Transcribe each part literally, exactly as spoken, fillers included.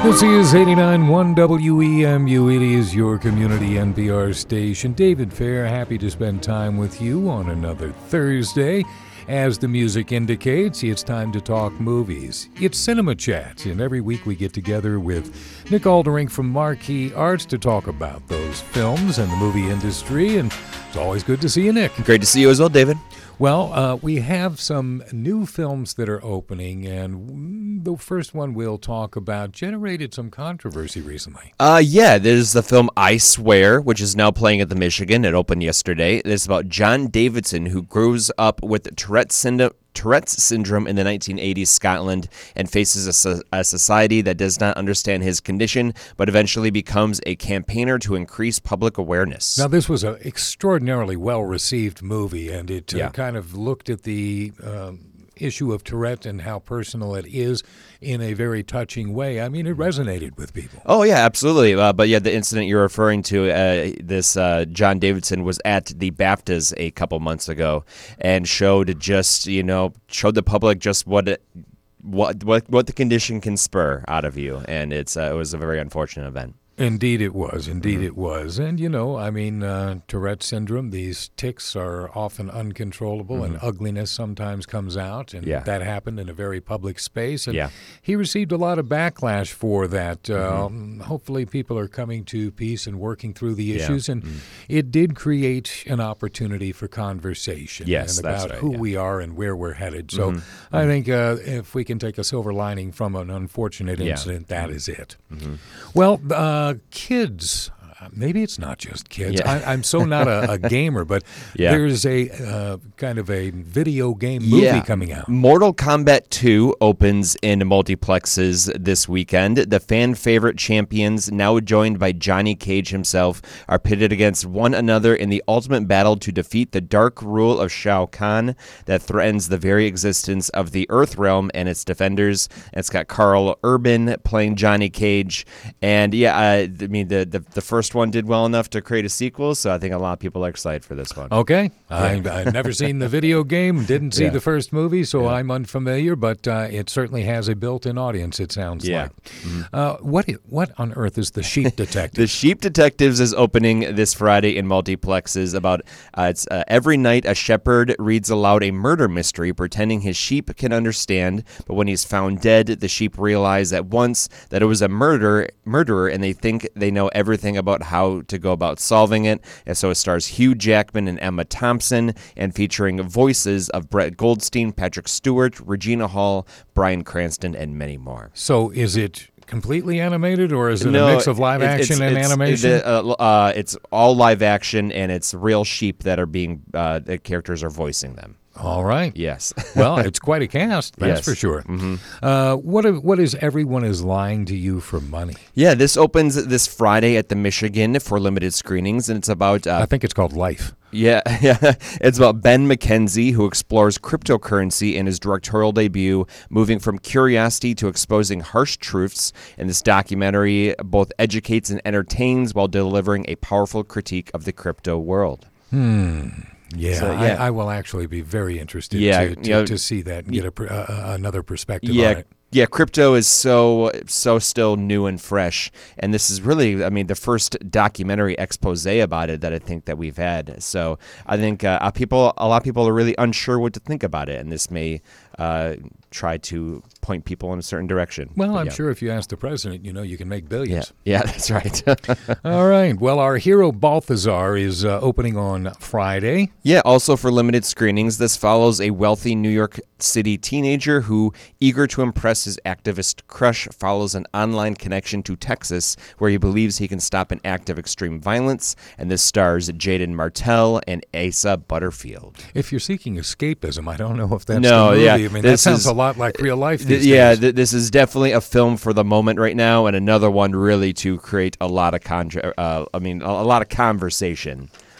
This is eighty-nine point one W E M U. It is your community N P R station. David Fair, happy to spend time with you on another Thursday. As the music indicates, it's time to talk movies. It's Cinema Chat, and every week we get together with Nick Alderink from Marquee Arts to talk about those films and the movie industry, and it's always good to see you, Nick. Great to see you as well, David. Well, uh, we have some new films that are opening, and the first one we'll talk about generated some controversy recently. Uh, yeah, there's the film I Swear, which is now playing at the Michigan. It opened yesterday. It's about John Davidson, who grows up with Tourette's syndrome. Tourette's syndrome in the nineteen eighties Scotland and faces a, a society that does not understand his condition, but eventually becomes a campaigner to increase public awareness. Now, this was an extraordinarily well-received movie, and it uh, Yeah. kind of looked at the um, issue of Tourette and how personal it is in a very touching way. I mean, it resonated with people. Oh, yeah, absolutely. Uh, but yeah, the incident you're referring to, uh, this uh, John Davidson was at the BAFTAs a couple months ago and showed just, you know, showed the public just what it, what what what the condition can spur out of you. And it's uh, it was a very unfortunate event. Indeed it was. Indeed Mm-hmm. it was. And, you know, I mean, uh, Tourette syndrome, these tics are often uncontrollable, Mm-hmm. and ugliness sometimes comes out. And Yeah. that happened in a very public space. And Yeah. he received a lot of backlash for that. Mm-hmm. Uh, hopefully people are coming to peace and working through the Yeah. issues. And Mhm. it did create an opportunity for conversation. Yes, and that's about right, who yeah. we are and where we're headed. So Mhm. I think uh, if we can take a silver lining from an unfortunate Yeah. incident, that is it. Mm-hmm. Well, uh, kids, uh, maybe it's not just kids. Yeah. I, I'm so not a, a gamer, but Yeah. there's a uh, kind of a video game movie Yeah. coming out. Mortal Kombat two opens in multiplexes this weekend. The fan favorite champions, now joined by Johnny Cage himself, are pitted against one another in the ultimate battle to defeat the dark rule of Shao Kahn that threatens the very existence of the Earth realm and its defenders. It's got Carl Urban playing Johnny Cage, and yeah, I, I mean the, the the first one did well enough to create a sequel, so I think a lot of people are excited for this one. Okay. I, I've never seen the video game, didn't see Yeah. the first movie, so Yeah. I'm unfamiliar, but uh, it certainly has a built-in audience, it sounds Yeah. like. Uh, what i- what on earth is The Sheep Detective? The Sheep Detectives is opening this Friday in multiplexes. About uh, it's uh, every night a shepherd reads aloud a murder mystery, pretending his sheep can understand. But when he's found dead, the sheep realize at once that it was a murder murderer, and they think they know everything about how to go about solving it. And so it stars Hugh Jackman and Emma Thompson, and featuring voices of Brett Goldstein, Patrick Stewart, Regina Hall, Bryan Cranston, and many more. So is it completely animated, or is it No, a mix of live it- action it's, and it's, animation? the, uh, uh, it's all live action, and it's real sheep that are being, uh, the characters are voicing them. All right. Yes. Well, it's quite a cast, that's Yes. for sure. Mm-hmm. Uh, what if- what is Everyone is Lying to You for Money? Yeah, this opens this Friday at the Michigan for limited screenings, and it's about uh, I think it's called Life. yeah, yeah, it's about Ben McKenzie, who explores cryptocurrency in his directorial debut, moving from curiosity to exposing harsh truths. And this documentary both educates and entertains while delivering a powerful critique of the crypto world. Hmm. Yeah, So, yeah. I, I will actually be very interested Yeah, to, to, you know, to see that and get a, per- uh, uh, another perspective yeah, on it. yeah, crypto is so so still new and fresh, and this is really, I mean, the first documentary expose about it that I think that we've had. So I think uh, people, a lot of people are really unsure what to think about it, and this may uh, try to point people in a certain direction. Well, But I'm yeah. sure if you ask the president, you know, you can make Yeah, billions. yeah, that's right. All right. Well, our hero Balthazar is uh, opening on Friday. Yeah, also for limited screenings, this follows a wealthy New York City teenager who, eager to impress his activist crush, follows an online connection to Texas where he believes he can stop an act of extreme violence. And this stars Jaden Martell and Asa Butterfield. If you're seeking escapism, I don't know if that's No, the movie. yeah, I mean, that this sounds is- a lot like real life Th- these yeah, days. th- this is definitely a film for the moment right now, and another one really to create a lot of contra- uh, I mean, a, a lot of conversation.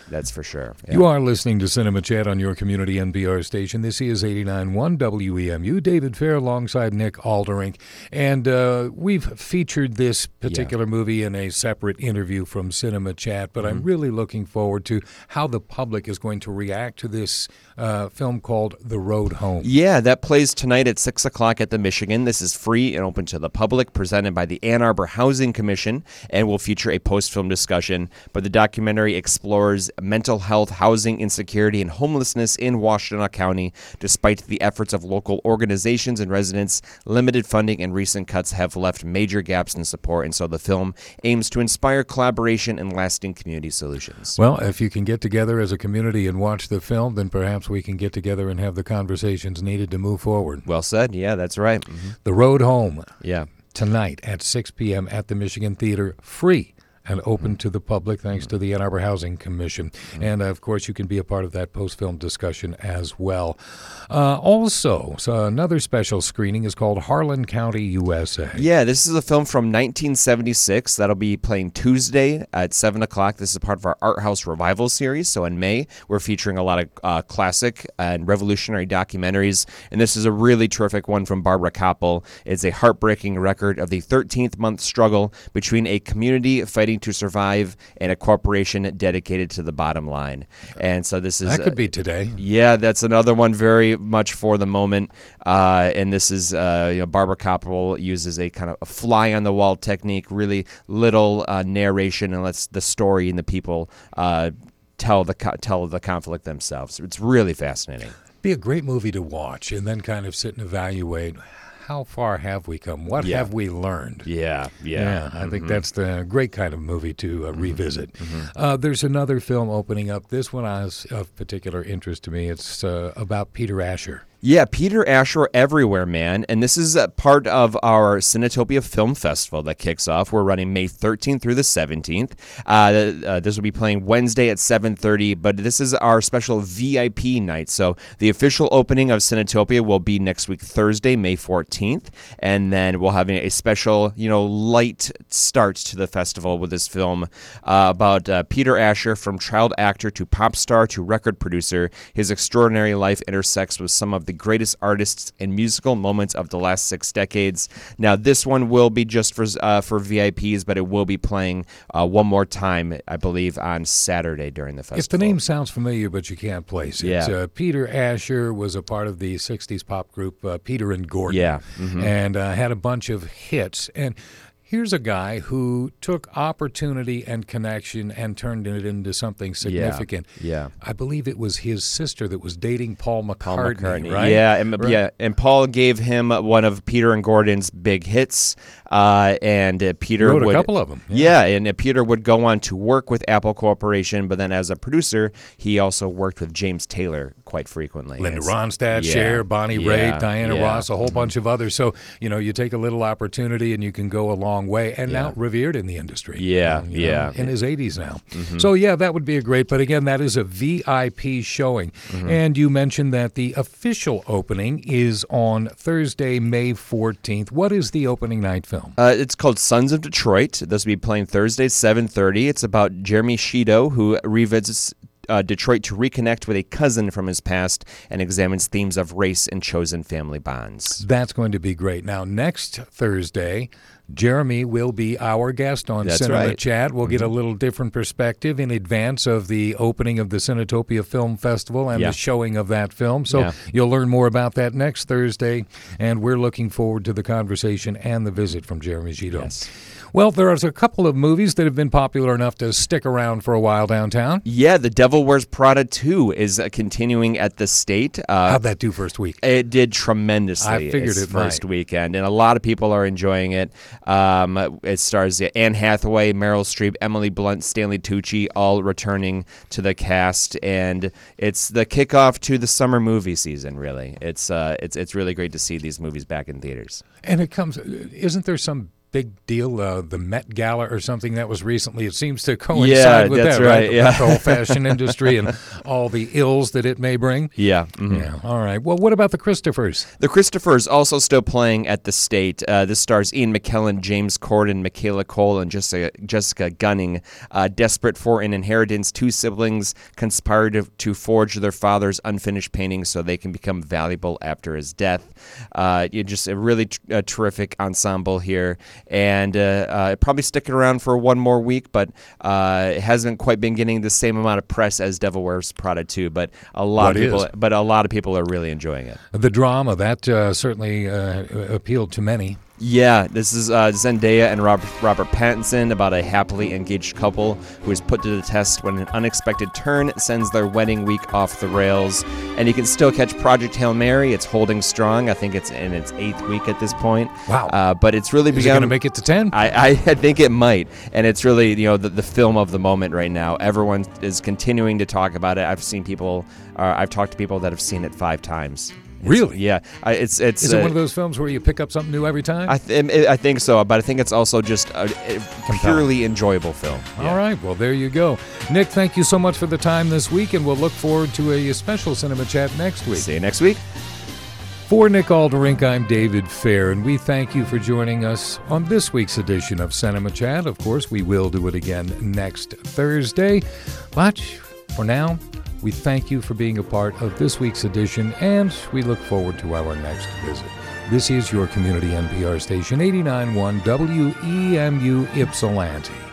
That's for sure. Yeah. You are listening to Cinema Chat on your community N P R station. This is eighty-nine point one W E M U. David Fair alongside Nick Alderink. And uh, we've featured this particular yeah. movie in a separate interview from Cinema Chat, but mm-hmm. I'm really looking forward to how the public is going to react to this uh, film called The Road Home. Yeah, that plays tonight at six o'clock at the Michigan. This is free and open to the public, presented by the Ann Arbor Housing Commission, and will feature a post-film discussion. But the documentary explores mental health, housing insecurity, and homelessness in Washtenaw County. Despite the efforts of local organizations and residents, limited funding and recent cuts have left major gaps in support, and so the film aims to inspire collaboration and lasting community solutions. Well, if you can get together as a community and watch the film, then perhaps we can get together and have the conversations needed to move forward. Well said. Yeah, that's right. Mm-hmm. The Road Home. Yeah. Tonight at six p.m. at the Michigan Theater, free and open to the public thanks to the Ann Arbor Housing Commission. Mm-hmm. And, uh, of course, you can be a part of that post-film discussion as well. Uh, also, so another special screening is called Harlan County, U S A. Yeah, this is a film from nineteen seventy-six. That'll be playing Tuesday at seven o'clock. This is part of our Art House Revival series. So in May, we're featuring a lot of uh, classic and revolutionary documentaries. And this is a really terrific one from Barbara Koppel. It's a heartbreaking record of the thirteenth-month struggle between a community fighting to survive and a corporation dedicated to the bottom line. And so this is that could uh, be today. Yeah, that's another one very much for the moment. Uh, and this is uh, you know, Barbara Koppel uses a kind of a fly on the wall technique, really little uh, narration, and lets the story and the people uh, tell the co- tell the conflict themselves. It's really fascinating. Be a great movie to watch and then kind of sit and evaluate. How far have we come? What yeah. have we learned? Yeah, yeah. yeah I mm-hmm. think that's the great kind of movie to uh, mm-hmm. revisit. Mm-hmm. Uh, there's another film opening up. This one is of particular interest to me. It's uh, about Peter Asher. Yeah, Peter Asher Everywhere Man, and this is a part of our Cinetopia Film Festival that kicks off. We're running May thirteenth through the seventeenth. Uh, uh, this will be playing Wednesday at seven thirty, but this is our special V I P night. So the official opening of Cinetopia will be next week, Thursday, May fourteenth, and then we'll have a special, you know, light start to the festival with this film uh, about uh, Peter Asher, from child actor to pop star to record producer. His extraordinary life intersects with some of the greatest artists and musical moments of the last six decades. Now, this one will be just for uh, for V I Ps, but it will be playing uh, one more time, I believe, on Saturday during the festival. If the name sounds familiar, but you can't place it. Yeah. Uh, Peter Asher was a part of the sixties pop group uh, Peter and Gordon. Yeah. Mm-hmm. And uh, had a bunch of hits. And here's a guy who took opportunity and connection and turned it into something significant. Yeah. yeah. I believe it was his sister that was dating Paul McCartney, Paul McCartney. right? Yeah, and, right. yeah, and Paul gave him one of Peter and Gordon's big hits, uh, and uh, Peter wrote would, a couple of them. Yeah, yeah and uh, Peter would go on to work with Apple Corporation, but then as a producer, he also worked with James Taylor quite frequently. Linda it's, Ronstadt, yeah, Cher, Bonnie yeah, Raitt, Diana yeah. Ross, a whole mm-hmm. bunch of others. So, you know, you take a little opportunity and you can go a long way. And Yeah. now revered in the industry. Yeah, um, you yeah. know, in his eighties now. Mm-hmm. So, yeah, that would be a great. But again, that is a V I P showing. Mm-hmm. And you mentioned that the official opening is on Thursday, May fourteenth. What is the opening night film? Uh, it's called Sons of Detroit. This will be playing Thursday, seven thirty. It's about Jeremy Shido, who revisits Uh, Detroit to reconnect with a cousin from his past and examines themes of race and chosen family bonds. That's going to be great. Now, next Thursday, Jeremy will be our guest on That's Cinema right. Chat. We'll get a little different perspective in advance of the opening of the Cinetopia Film Festival and Yeah. the showing of that film. So Yeah. you'll learn more about that next Thursday, and we're looking forward to the conversation and the visit from Jeremy Gido. Yes. Well, there are a couple of movies that have been popular enough to stick around for a while downtown. Yeah, The Devil Wears Prada two is uh, continuing at the State. Uh, How'd that do first week? It did tremendously. I figured its it first might. weekend, and a lot of people are enjoying it. Um, it stars Anne Hathaway, Meryl Streep, Emily Blunt, Stanley Tucci, all returning to the cast, and it's the kickoff to the summer movie season. Really, it's uh, it's it's really great to see these movies back in theaters. And it comes, isn't there some big deal, uh, the Met Gala or something that was recently. It seems to coincide Yeah, with that's that, right, right? yeah. The whole fashion industry and all the ills that it may bring. Yeah. mhm. Yeah. All right. Well, what about the Christophers? The Christophers also still playing at the State. Uh, this stars Ian McKellen, James Corden, Michaela Cole, and Jessica, Jessica Gunning. Uh, desperate for an inheritance, two siblings conspire to, to forge their father's unfinished paintings so they can become valuable after his death. Uh, you just a really tr- a terrific ensemble here, and uh, uh, probably sticking around for one more week, but uh, it hasn't quite been getting the same amount of press as Devil Wears Prada two. But a lot What of people, is? but a lot of people are really enjoying it. The drama, that uh, certainly uh, appealed to many. Yeah, this is uh, Zendaya and Robert, Robert Pattinson about a happily engaged couple who is put to the test when an unexpected turn sends their wedding week off the rails. And you can still catch Project Hail Mary. It's holding strong. I think it's in its eighth week at this point. Wow. Uh, but it's really Is it begun. going to make it to ten? I, I, I think it might. And it's really, you know, the, the film of the moment right now. Everyone is continuing to talk about it. I've seen people, uh, I've talked to people that have seen it five times. It's- Really? Yeah. I, it's it's. Is it uh, one of those films where you pick up something new every time? I th- I think so, but I think it's also just a, a purely enjoyable film. Yeah. All right, well, there you go. Nick, thank you so much for the time this week, and we'll look forward to a special Cinema Chat next week. See you next week. For Nick Alderink, I'm David Fair, and we thank you for joining us on this week's edition of Cinema Chat. Of course, we will do it again next Thursday, but for now, we thank you for being a part of this week's edition, and we look forward to our next visit. This is your community N P R station, eighty-nine point one W E M U Ypsilanti.